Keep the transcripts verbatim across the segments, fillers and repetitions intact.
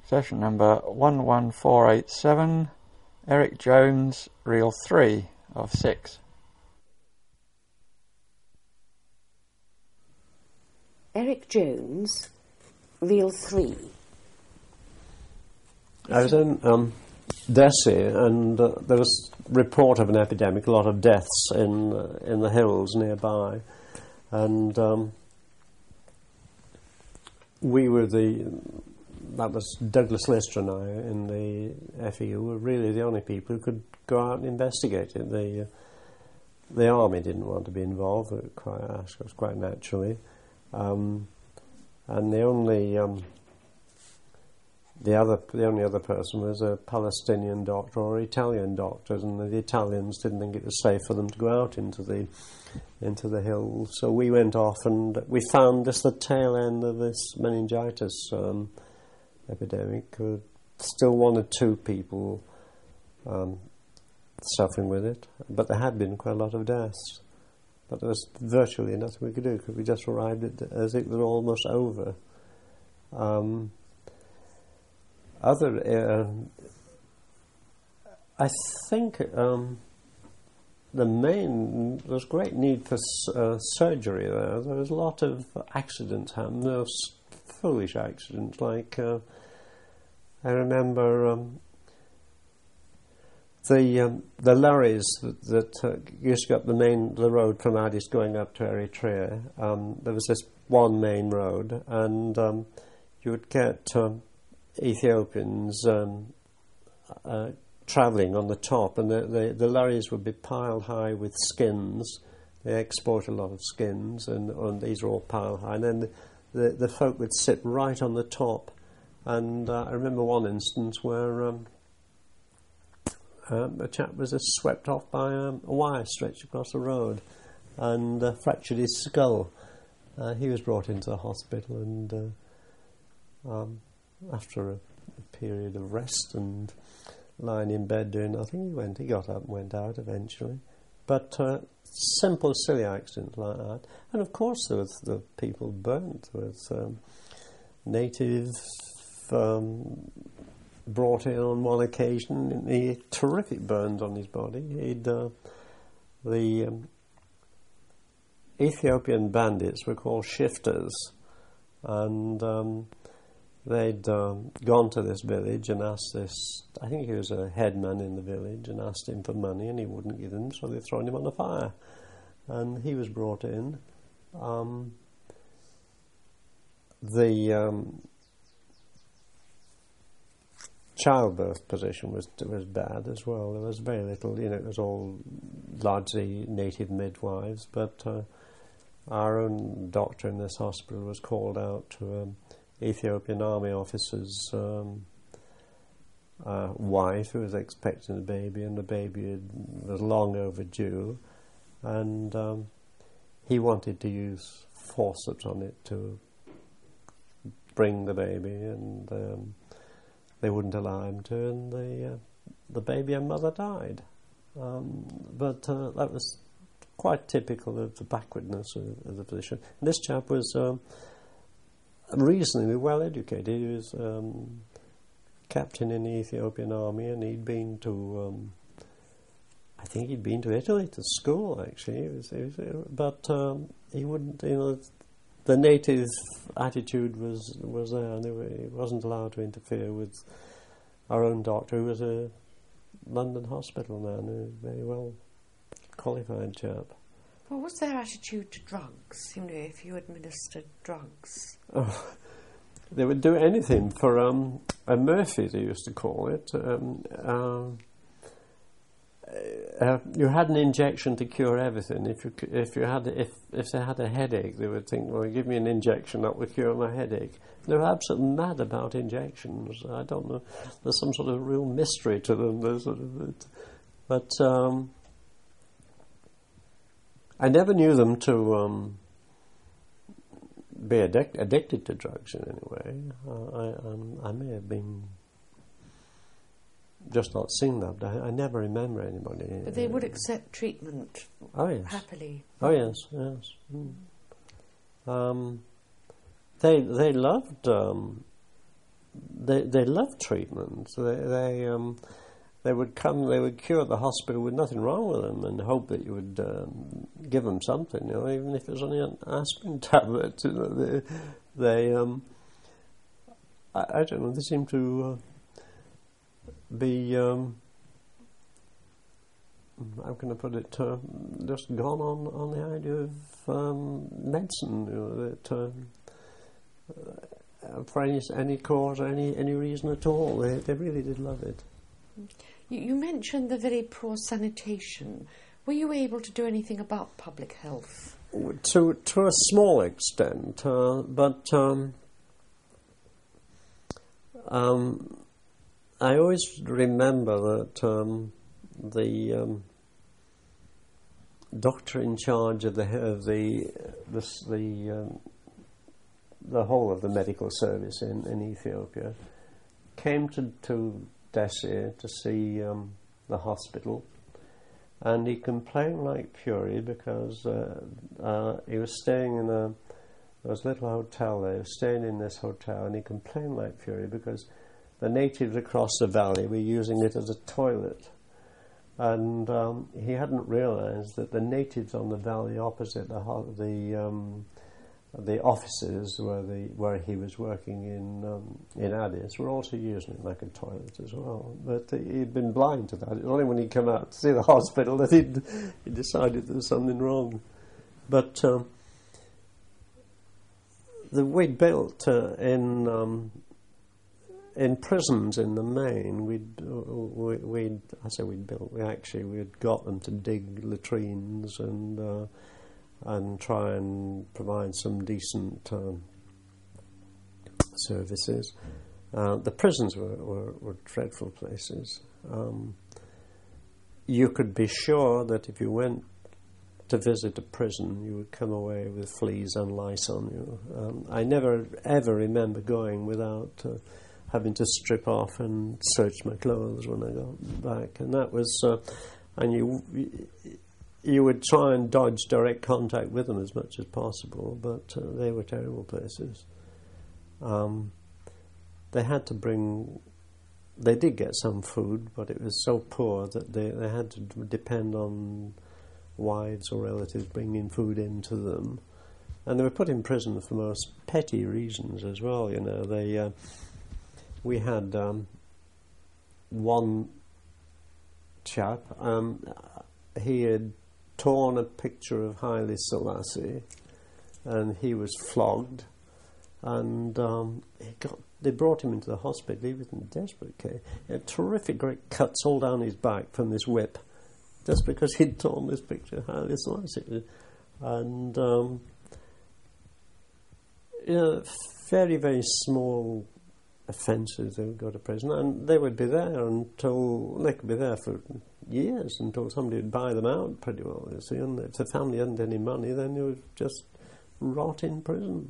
Session number one one four eight seven, Eric Jones, reel three of six. Eric Jones, reel three. I was in um, Dessie, and uh, there was a report of an epidemic, a lot of deaths in uh, in the hills nearby, and um, we were the, that was Douglas Lister and I in the F E U, were really the only people who could go out and investigate it. The, uh, the army didn't want to be involved, it quite, I suppose quite naturally, um, and the only... Um, The other, the only other person was a Palestinian doctor or Italian doctor, and the Italians didn't think it was safe for them to go out into the, into the hills. So we went off, and we found just the tail end of this meningitis um, epidemic. Uh, still one or two people um, suffering with it, but there had been quite a lot of deaths. But there was virtually nothing we could do because we just arrived at as it was almost over. Um, Other, uh, I think um, the main, there was great need for uh, surgery there. There was a lot of accidents happening, those foolish accidents, like uh, I remember um, the um, the lorries that, that uh, used to go up the main the road from Addis going up to Eritrea. Um, there was this one main road, and um, you would get Um, Ethiopians um, uh, travelling on the top, and the, the, the lorries would be piled high with skins. They export a lot of skins, and, and these are all piled high. And then the, the, the folk would sit right on the top. And uh, I remember one instance where um, um, a chap was just swept off by um, a wire stretched across the road and uh, fractured his skull. Uh, he was brought into the hospital, and uh, um, after a, a period of rest and lying in bed doing nothing, he went. He got up and went out eventually. But uh, simple, silly accidents like that. And of course, there was the people burnt. There was um, natives um, brought in on one occasion. He had terrific burns on his body. He'd uh, the um, Ethiopian bandits were called shifters, and um, they'd um, gone to this village and asked this, I think he was a headman in the village, and asked him for money, and he wouldn't give them, so they'd thrown him on the fire. And he was brought in. Um, the um, childbirth position was was bad as well. There was very little, you know, it was all largely native midwives, but uh, our own doctor in this hospital was called out to um, Ethiopian army officer's um, uh, wife who was expecting a baby, and the baby had, was long overdue, and um, he wanted to use forceps on it to bring the baby, and um, they wouldn't allow him to, and the uh, the baby and mother died. Um, but uh, that was quite typical of the backwardness of, of the position. And this chap was Um, reasonably well educated. He was um, captain in the Ethiopian army, and he'd been to, um, I think he'd been to Italy to school actually. He was, he was, but um, he wouldn't, you know, the native attitude was was there, and were, he wasn't allowed to interfere with our own doctor, who was a London hospital man, a very well qualified chap. Well, what's their attitude to drugs? You know, if you administered drugs. Oh, they would do anything for um, a Murphy, they used to call it. Um, uh, uh, you had an injection to cure everything. If you if you had if if they had a headache, they would think, "Well, give me an injection that will cure my headache." They're absolutely mad about injections. I don't know. There's some sort of real mystery to them. There's sort of, but. Um, I never knew them to um, be addic- addicted to drugs in any way. Uh, I, um, I may have been just not seen that. I, I never remember anybody. But they would accept treatment oh, yes. happily. Oh yes, yes. Mm. Um, they they loved um, they they loved treatment. They they um, they would come. They would cure at the hospital with nothing wrong with them, and hope that you would um, give them something. You know, even if it was only an aspirin tablet. You know, they they um, I, I don't know. They seem to uh, be. Um, how can I put it? Uh, just gone on, on the idea of um, medicine. You know, that um, uh, for any any cause, any any reason at all, they they really did love it. You, you mentioned the very poor sanitation. Were you able to do anything about public health? To to a small extent, uh, but um, um, I always remember that. Um, The um, doctor in charge of the of the the the, um, the whole of the medical service in, in Ethiopia came to to Dessie to see um, the hospital, and he complained like fury because uh, uh, he was staying in a there was a little hotel there. He was staying in this hotel, and he complained like fury because the natives across the valley were using it as a toilet. And um, he hadn't realised that the natives on the valley opposite the ho- the um, the offices where the where he was working in um, in Addis were also using it like a toilet as well. But he'd been blind to that. It was only when he came out to see the hospital that he'd he decided there was something wrong. But um, the we built uh, in. Um, In prisons, in the main, we'd, we, we'd, I say we'd built, we actually, we'd got them to dig latrines and uh, and try and provide some decent um, services. Uh, the prisons were, were, were dreadful places. Um, you could be sure that if you went to visit a prison, you would come away with fleas and lice on you. Um, I never, ever remember going without... Uh, having to strip off and search my clothes when I got back, and that was, uh, and you you would try and dodge direct contact with them as much as possible, but uh, they were terrible places. Um, they had to bring, they did get some food, but it was so poor that they, they had to depend on wives or relatives bringing food into them, and they were put in prison for most petty reasons as well. You know, they. Uh, We had um, one chap, um, he had torn a picture of Haile Selassie, and he was flogged, and um, he got, they brought him into the hospital. He was in a desperate case. He had terrific great cuts all down his back from this whip, just because he'd torn this picture of Haile Selassie. And, um, you know, very, very small offences, they would go to prison, and they would be there until they could be there for years until somebody would buy them out pretty well. You see, and if the family hadn't any money, then you would just rot in prison.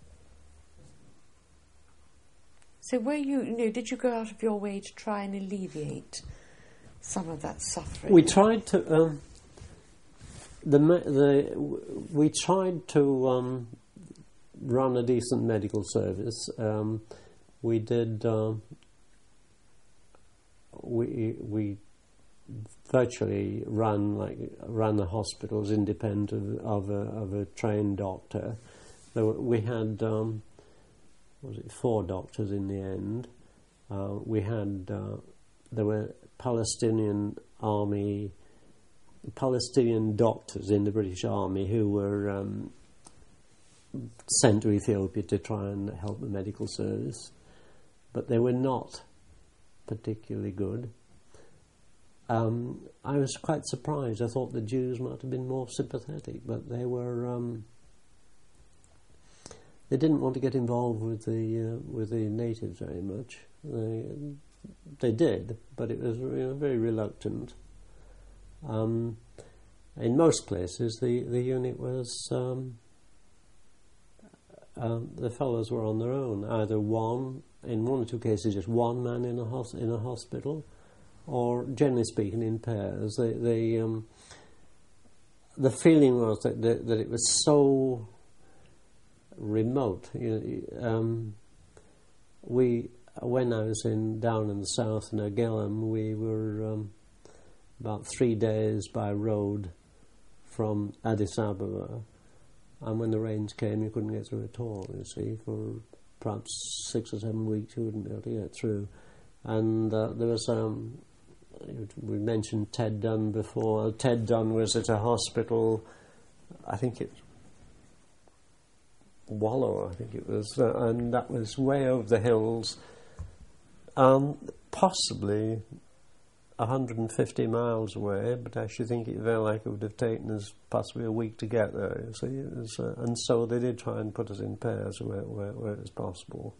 So, were you, you know, did you go out of your way to try and alleviate some of that suffering? We tried to. Um, the the we tried to um, run a decent medical service. Um, We did. Um, we we virtually ran like ran the hospitals independent of, of a of a trained doctor. There were, we had um, was it four doctors in the end. Uh, we had uh, there were Palestinian army, Palestinian doctors in the British Army who were um, sent to Ethiopia to try and help the medical service. But they were not particularly good. Um, I was quite surprised. I thought the Jews might have been more sympathetic, but they were. Um, they didn't want to get involved with the uh, with the natives very much. They they did, but it was, you know, very reluctant. Um, in most places, the the unit was. Um, uh, the fellows were on their own, either one. In one or two cases, just one man in a hos- in a hospital, or generally speaking, in pairs. They, they, um, the feeling was that, that that it was so remote. You know, um, we when I was in down in the south in Agilum, we were um, about three days by road from Addis Ababa, and when the rains came, you couldn't get through at all. You see, for perhaps six or seven weeks, you wouldn't be able to get through. And uh, there was um, we mentioned Ted Dunn before. Ted Dunn was at a hospital, I think it Wallow, I think it was, uh, and that was way over the hills, um, possibly one hundred fifty miles away, but I should think it felt like it would have taken us possibly a week to get there, you see. It was, uh, and so they did try and put us in pairs where, where, where it was possible.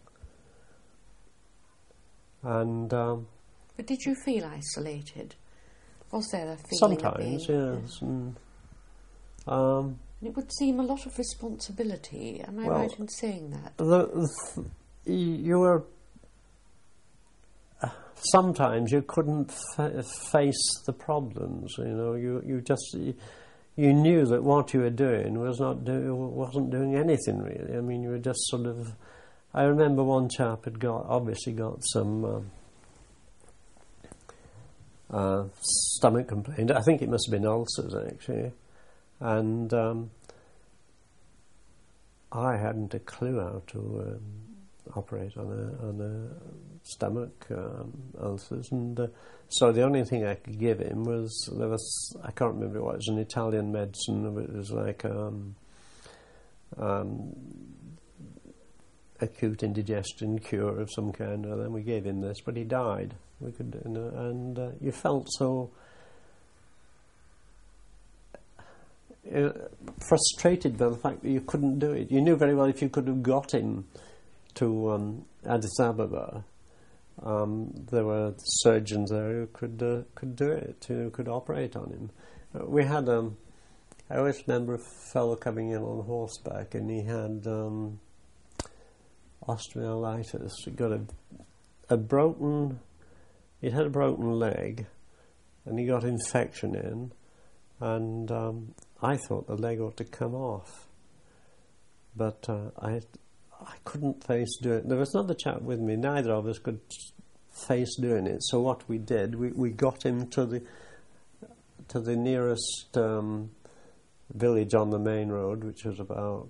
And um, but did you feel isolated? Was there a feeling sometimes, of being, yes. And, um, it would seem a lot of responsibility. Am I well, right in saying that? The, the, you were... Uh, sometimes you couldn't fa- face the problems, you know. You, you just... You, you knew that what you were doing was not do, wasn't doing anything, really. I mean, you were just sort of... I remember one chap had got, obviously got some... Um, uh, stomach complaint. I think it must have been ulcers, actually. And um, I hadn't a clue how to um, operate on a, on a stomach um, ulcers, and uh, so the only thing I could give him was, there was, I can't remember what it was, an Italian medicine. It was like um, um, acute indigestion cure of some kind, and then we gave him this, but he died. We could, you know, and uh, you felt so Uh, frustrated by the fact that you couldn't do it. You knew very well if you could have got him to um, Addis Ababa, um, there were surgeons there who could uh, could do it, who could operate on him. Uh, we had, um, I always remember a fellow coming in on horseback, and he had um, osteomyelitis. He got a, a broken, he had a broken leg, and he got infection in, and um, I thought the leg ought to come off, but uh, I I couldn't face doing it. There was another chap with me. Neither of us could face doing it. So what we did, we, we got him to the to the nearest um, village on the main road, which was about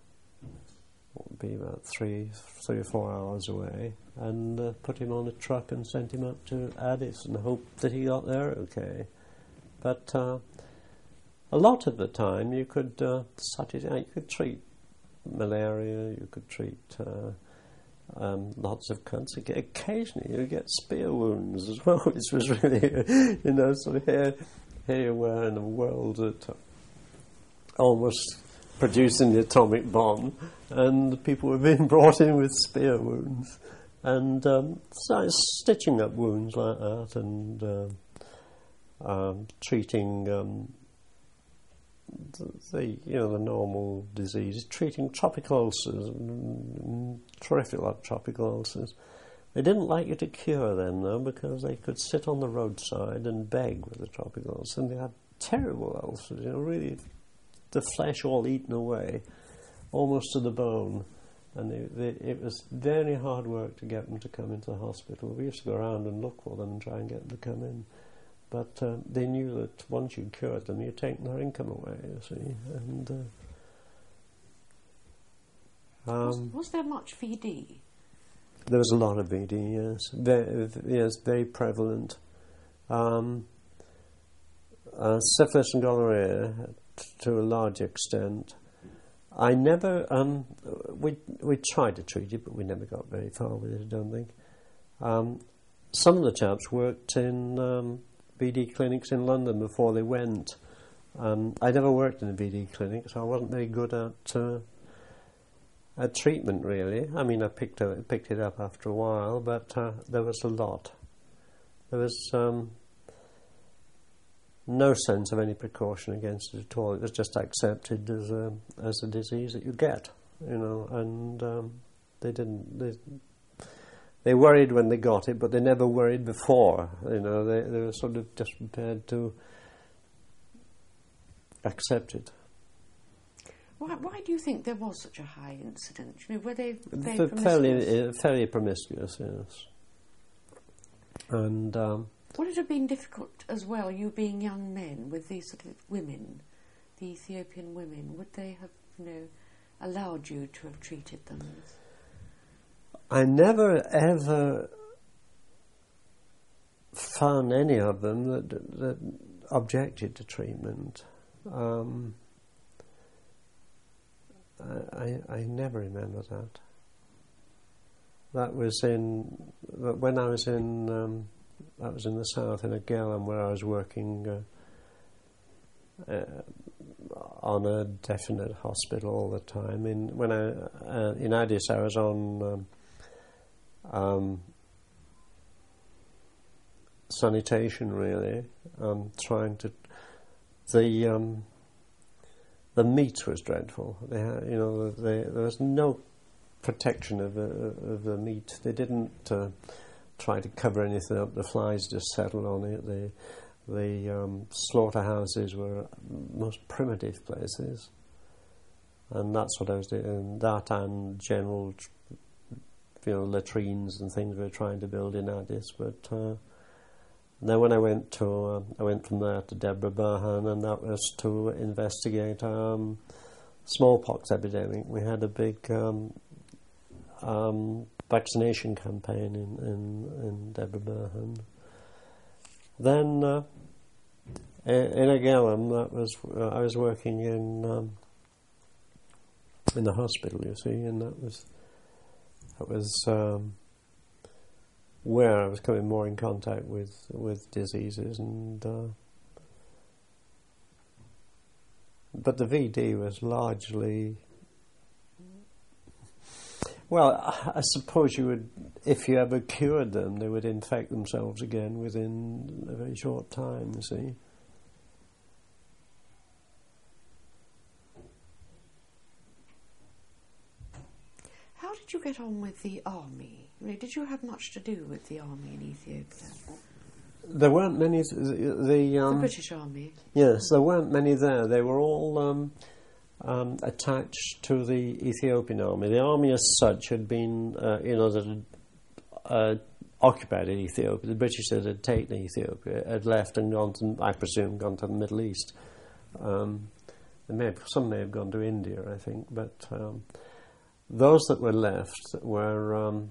what would be about three three or four hours away, and uh, put him on a truck and sent him up to Addis and hoped that he got there okay. But uh, a lot of the time you could uh, sort it out. You could treat malaria, you could treat uh, um, lots of cuts. Occasionally you get spear wounds as well, which was really, you know, so here, here you were in a world that almost producing the atomic bomb, and people were being brought in with spear wounds, and um, so stitching up wounds like that, and uh, um, treating um, the, the you know the normal diseases, treating tropical ulcers, mm, terrific lot of tropical ulcers. They didn't like you to cure them though, because they could sit on the roadside and beg with the tropical ulcers, and they had terrible ulcers, you know, really the flesh all eaten away, almost to the bone. And they, they, it was very hard work to get them to come into the hospital. We used to go around and look for them and try and get them to come in. But uh, they knew that once you cured them, you'd taken their income away, you see. And uh, um, was, was there much V D? There was a lot of V D, yes. Very, yes, very prevalent. Um, uh, syphilis and gonorrhea, to a large extent. I never, um, we we tried to treat it, but we never got very far with it, I don't think. Um, some of the chaps worked in um, V D clinics in London before they went. Um, I never worked in a V D clinic, so I wasn't very good at uh, at treatment, really. I mean, I picked it, picked it up after a while, but uh, there was a lot. There was um, no sense of any precaution against it at all. It was just accepted as a as a disease that you get, you know. And um, they didn't. They, they worried when they got it, but they never worried before. You know, they they were sort of just prepared to accept it. Why, why do you think there was such a high incidence? You know, were they very F- promiscuous? fairly, uh, fairly promiscuous, yes. And um, would it have been difficult as well, you being young men, with these sort of women, the Ethiopian women? Would they have, you know, allowed you to have treated them? I never ever found any of them that, that objected to treatment. Um, I, I never remember that. That was in when I was in um, that was in the south in Agelam, where I was working uh, uh, on a definite hospital all the time. In when I uh, in Addis, I was on um, um, sanitation, really, um, trying to the. Um, The meat was dreadful. They had, you know, they, there was no protection of the, of the meat. They didn't uh, try to cover anything up. The flies just settled on it. The the um, slaughterhouses were most primitive places, and that's what I was doing. That and general, you know, latrines and things we were trying to build in Addis, but. Uh, Then when I went to, uh, I went from there to Deborah Burhan, and that was to investigate um, smallpox epidemic. We had a big um, um, vaccination campaign in in, in Deborah Burhan. Then uh, in Agelam, that was uh, I was working in um, in the hospital, you see, and that was that was. Um, where I was coming more in contact with, with diseases, and uh, but the V D was largely, well, I suppose you would, if you ever cured them, they would infect themselves again within a very short time, you see. How did you get on with the army? I mean, did you have much to do with the army in Ethiopia? There weren't many. Th- the the, um, the British Army. Yes, there weren't many there. They were all um, um, attached to the Ethiopian army. The army, as such, had been, uh, you know, that had uh, occupied Ethiopia. The British that had taken Ethiopia had left and gone to, I presume, gone to the Middle East. Um, they may have, some may have gone to India, I think, but um, those that were left were. Um,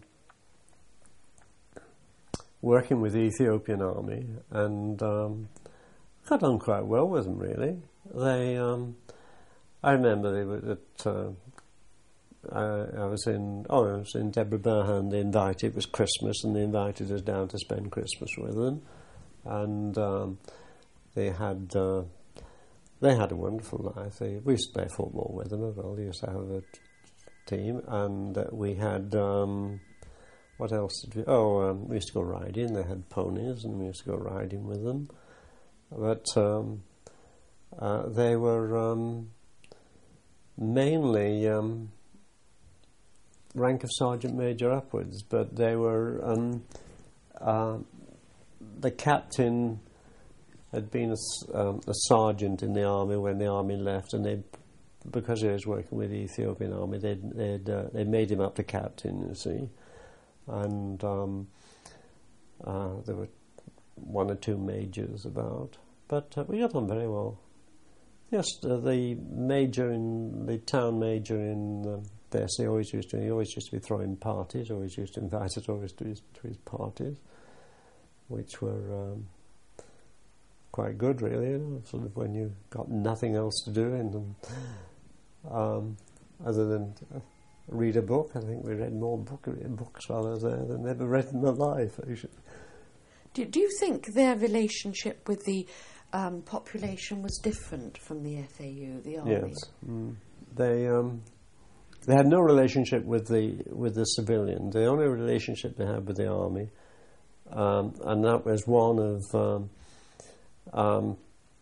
working with the Ethiopian army, and um, got on quite well with them, really. They, um, I remember they were at, uh, I, I was in, oh, I was in Deborah Burhan. They invited, it was Christmas, and they invited us down to spend Christmas with them, and um, they had, uh, they had a wonderful life. They, we used to play football with them as well. They used to have a t- team, and uh, we had. Um, What else did we... Oh, um, we used to go riding. They had ponies, and we used to go riding with them. But um, uh, they were um, mainly um, rank of sergeant major upwards, but they were... Um, uh, the captain had been a, um, a sergeant in the army when the army left, and they, because he was working with the Ethiopian army, they'd, they'd, uh, they made him up to captain, you see. And um, uh, there were one or two majors about, but uh, we got on very well. Yes, uh, the major in the town major in um, Bessie always used to he always used to be throwing parties. Always used to invite us always to his, to his parties, which were um, quite good, really. You know, sort of when you got nothing else to do in them, um, other than. Uh, read a book. I think we read more book, books while I was there than ever read in my life. Do, do you think their relationship with the um, population was different from the F A U, the army? Yes, mm. they um, they had no relationship with the with the civilians. The only relationship they had with the army, um, and that was one of um, um,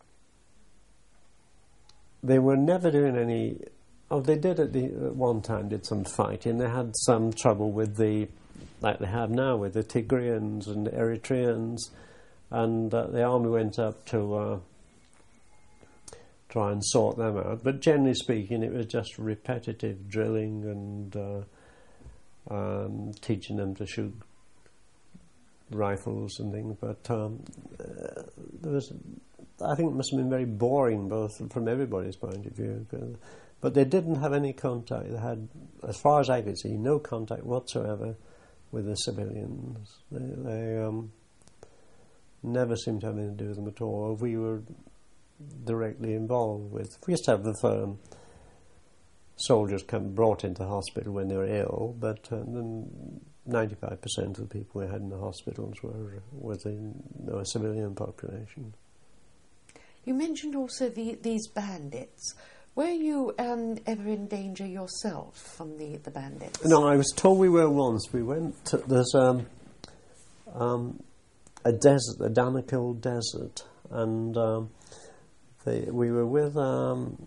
they were never doing any. Oh, they did at, the, at one time did some fighting. They had some trouble with the, like they have now, with the Tigrayans and the Eritreans, and uh, the army went up to uh, try and sort them out. But generally speaking, it was just repetitive drilling and uh, um, teaching them to shoot rifles and things. But um, uh, there was, I think it must have been very boring, both from everybody's point of view. But they didn't have any contact. They had, as far as I could see, no contact whatsoever with the civilians. They, they um, never seemed to have anything to do with them at all. We were directly involved with. We used to have the um, soldiers come brought into hospital when they were ill, but uh, ninety-five percent of the people we had in the hospitals were within the civilian population. You mentioned also the, these bandits. Were you um, ever in danger yourself from the, the bandits? No, I was told we were once. We went to, there's um, um, a desert, a Danakil desert, and um, they, we were with um,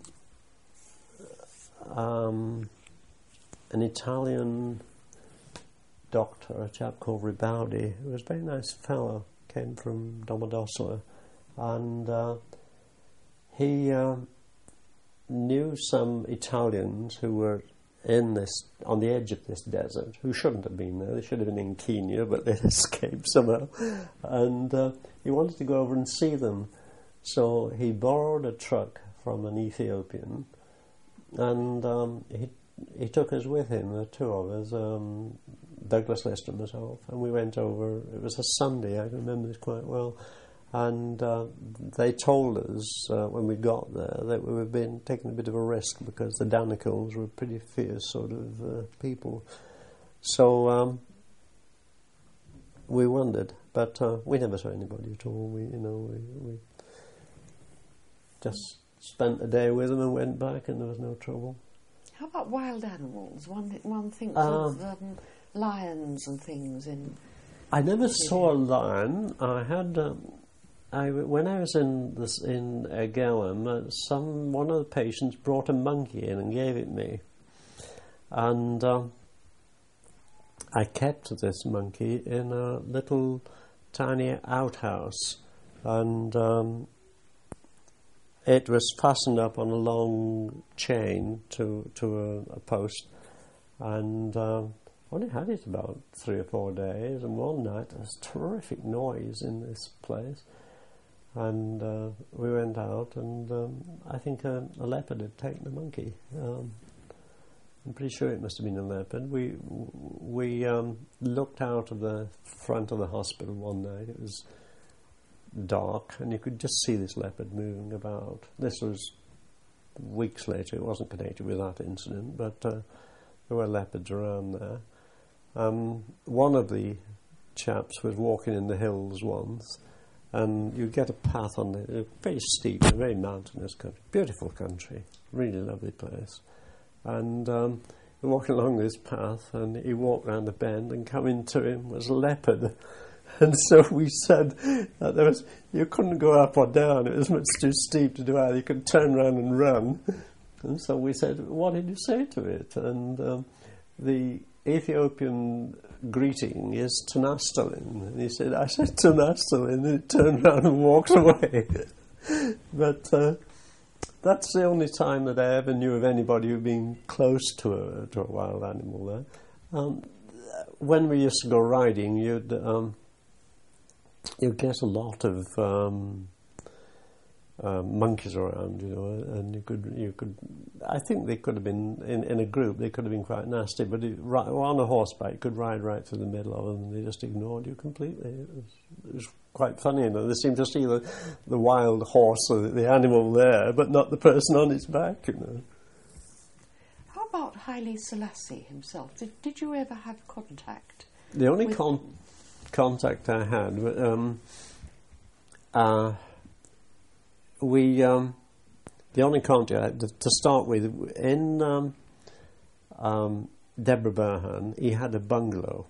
um, an Italian doctor, a chap called Ribaldi, who was a very nice fellow, came from Domodossola, and uh, he uh, knew some Italians who were in this, on the edge of this desert, who shouldn't have been there. They should have been in Kenya, but they escaped somehow. And uh, he wanted to go over and see them. So he borrowed a truck from an Ethiopian, and um, he he took us with him, the two of us, um, Douglas Lister and myself, and we went over. It was a Sunday, I remember this quite well. And uh, they told us uh, when we got there that we were being taking a bit of a risk because the Danakils were pretty fierce sort of uh, people. So um, we wondered, but uh, we never saw anybody at all. We, you know, we, we just spent a day with them and went back, and there was no trouble. How about wild animals? One one thinks um, of um, lions and things in. I never saw a lion. I had. Um, I, when I was in this in uh, Gelham, uh, some one of the patients brought a monkey in and gave it me, and um, I kept this monkey in a little tiny outhouse, and um, it was fastened up on a long chain to to a, a post, and um, only had it about three or four days. And one night there was terrific noise in this place. And uh, we went out, and um, I think a, a leopard had taken the monkey. Um, I'm pretty sure it must have been a leopard. We we um, looked out of the front of the hospital one night. It was dark, and you could just see this leopard moving about. This was weeks later. It wasn't connected with that incident, but uh, there were leopards around there. Um, one of the chaps was walking in the hills once, and you get a path on the very steep, a very mountainous country, beautiful country, really lovely place. And um, you're walking along this path, and he walked round the bend, and coming to him was a leopard. And so we said that there was, you couldn't go up or down; it was much too steep to do either. You could turn around and run. And so we said, "What did you say to it?" And um, the Ethiopian greeting is Tunastalin. And he said, I said Tunastalin, and he turned around and walked away. But uh, that's the only time that I ever knew of anybody who being close to a, to a wild animal there. Um, when we used to go riding, you'd, um, you'd get a lot of um, uh, monkeys around, you know, and you could, you could, I think they could have been, in, in a group, they could have been quite nasty, but it, right, on a horseback, you could ride right through the middle of them, and they just ignored you completely. It was, it was quite funny, you know, they seemed to see the, the wild horse, or the, the animal there, but not the person on its back, you know. How about Haile Selassie himself? Did, did you ever have contact? The only con- contact I had, um, uh, we, um, the only contact, to, to start with, in um, um, Debre Berhan, he had a bungalow,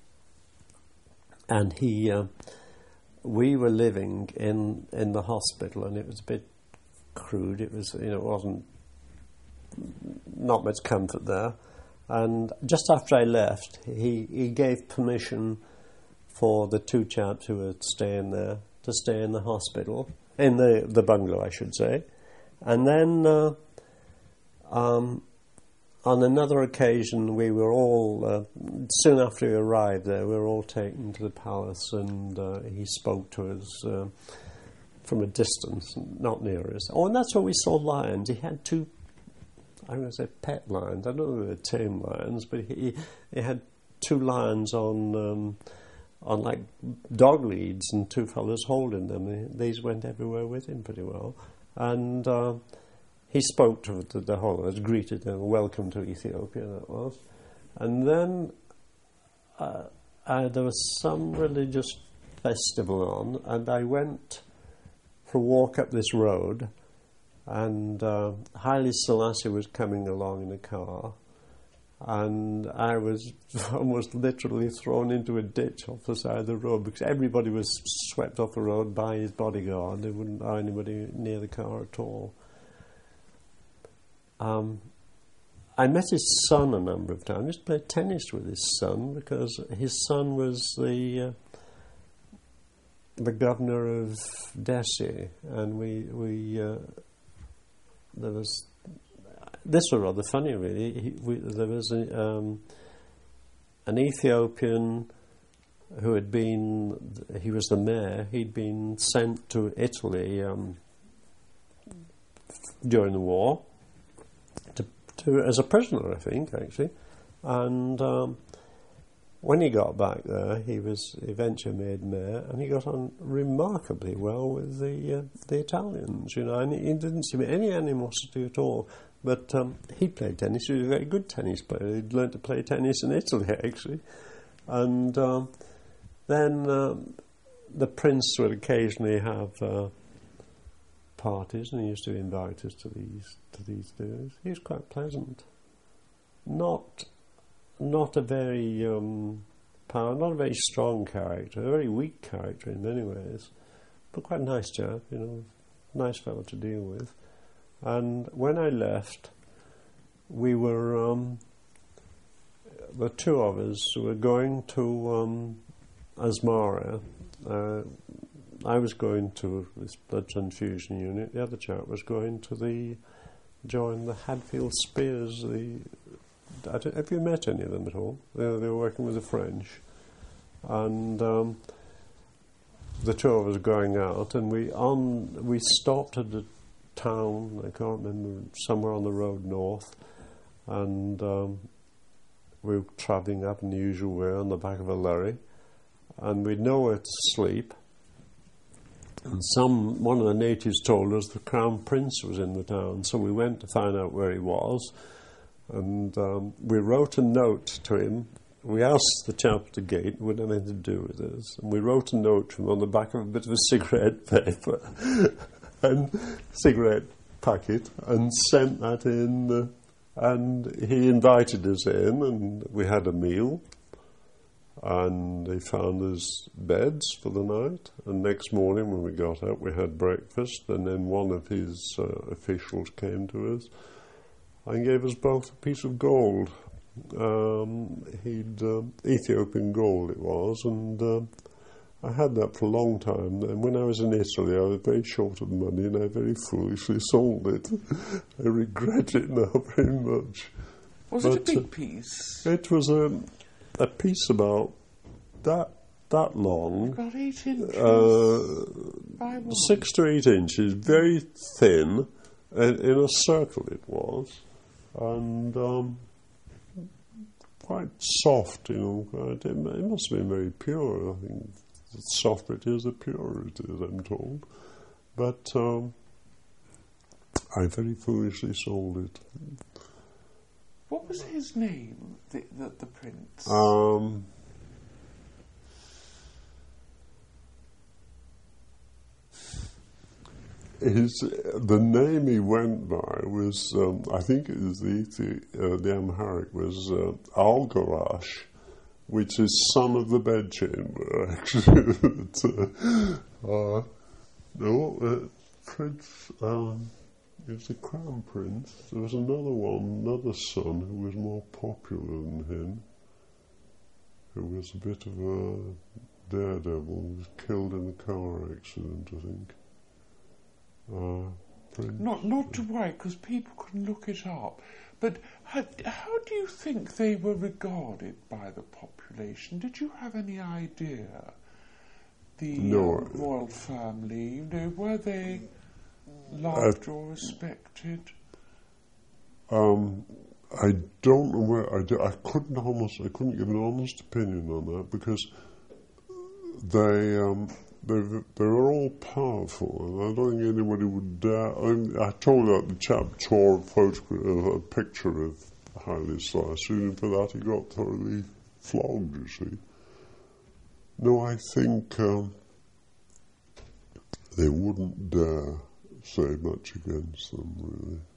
and he, uh, we were living in, in the hospital, and it was a bit crude. It was, you know, it wasn't, not much comfort there. And just after I left, he, he gave permission for the two chaps who were staying there to stay in the hospital, in the, the bungalow, I should say. And then uh, um, on another occasion, we were all, uh, soon after we arrived there, we were all taken to the palace, and uh, he spoke to us uh, from a distance, not near us. Oh, and that's where we saw lions. He had two, I'm going to say pet lions. I don't know if they were tame lions, but he, he had two lions on um, on like dog leads, and two fellas holding them. These went everywhere with him pretty well. And uh, he spoke to the, the whole of us, greeted them, welcome to Ethiopia, that was. And then uh, uh, there was some religious festival on, and I went for a walk up this road, and uh, Haile Selassie was coming along in a car, and I was almost literally thrown into a ditch off the side of the road because everybody was swept off the road by his bodyguard. They wouldn't allow anybody near the car at all. Um, I met his son a number of times. I used to play tennis with his son because his son was the uh, the governor of Dessie, and we we uh, there was. This was rather funny, really. He, we, there was a, um, an Ethiopian who had been, he was the mayor, he'd been sent to Italy um, during the war to, to, as a prisoner, I think, actually. And um, when he got back there, he was eventually made mayor, and he got on remarkably well with the uh, the Italians, you know, and he didn't seem any animosity at all. But um, he played tennis. He was a very good tennis player. He'd learned to play tennis in Italy, actually. And um, then um, the prince would occasionally have uh, parties, and he used to invite us to these to these dinners. He was quite pleasant. Not not a very um, power, not a very strong character, a very weak character in many ways, but quite a nice chap, you know, nice fellow to deal with. And when I left, we were, um, the two of us were going to um, Asmara. Uh, I was going to this blood transfusion unit. The other chap was going to the join the Hadfield Spears. The I don't, have you met any of them at all? They, they were working with the French, and um, the two of us going out, and we on we stopped at the town, I can't remember, somewhere on the road north, and um, we were travelling up in the usual way on the back of a lorry, and we'd nowhere to sleep, and some one of the natives told us the Crown Prince was in the town, so we went to find out where he was, and um, we wrote a note to him. We asked the chap at the gate, would have anything to do with us, and we wrote a note to him on the back of a bit of a cigarette paper and cigarette packet, and sent that in, uh, and he invited us in, and we had a meal, and he found us beds for the night, and next morning when we got up we had breakfast, and then one of his uh, officials came to us and gave us both a piece of gold. Um, he'd uh, Ethiopian gold it was, and uh, I had that for a long time, and when I was in Italy I was very short of money, and I very foolishly sold it. I regret it now very much. Was but, it a big uh, piece? It was a, a piece about that that long, About eight inches uh, by one. six to eight inches, very thin, and in a circle it was, and um, quite soft, you know. Quite, it, it must have been very pure. I think the softer it is, the purer it is, I'm told. But um, I very foolishly sold it. What was his name, the, the, the prince? Um, his the name he went by was, um, I think it was the the, uh, the Amharic was uh, Algarash, which is son of the bedchamber, actually. But, uh, uh, no, uh, Prince. Um, It was the Crown Prince. There was another one, another son, who was more popular than him, who was a bit of a daredevil, who was killed in a car accident, I think. Uh, Prince. Not, not to worry, because people can look it up. But how, how do you think they were regarded by the population? Did you have any idea? The No. uh, royal family, you know, were they loved Uh, or respected? Um, I don't know where I, do, I couldn't almost I couldn't give an honest opinion on that because they um, they they were all powerful, and I don't think anybody would dare. I, mean, I told you that the chap tore a photograph, a picture of Haile Selassie, and for that he got thoroughly flogged. You see. No, I think um, they wouldn't dare say much against them, really.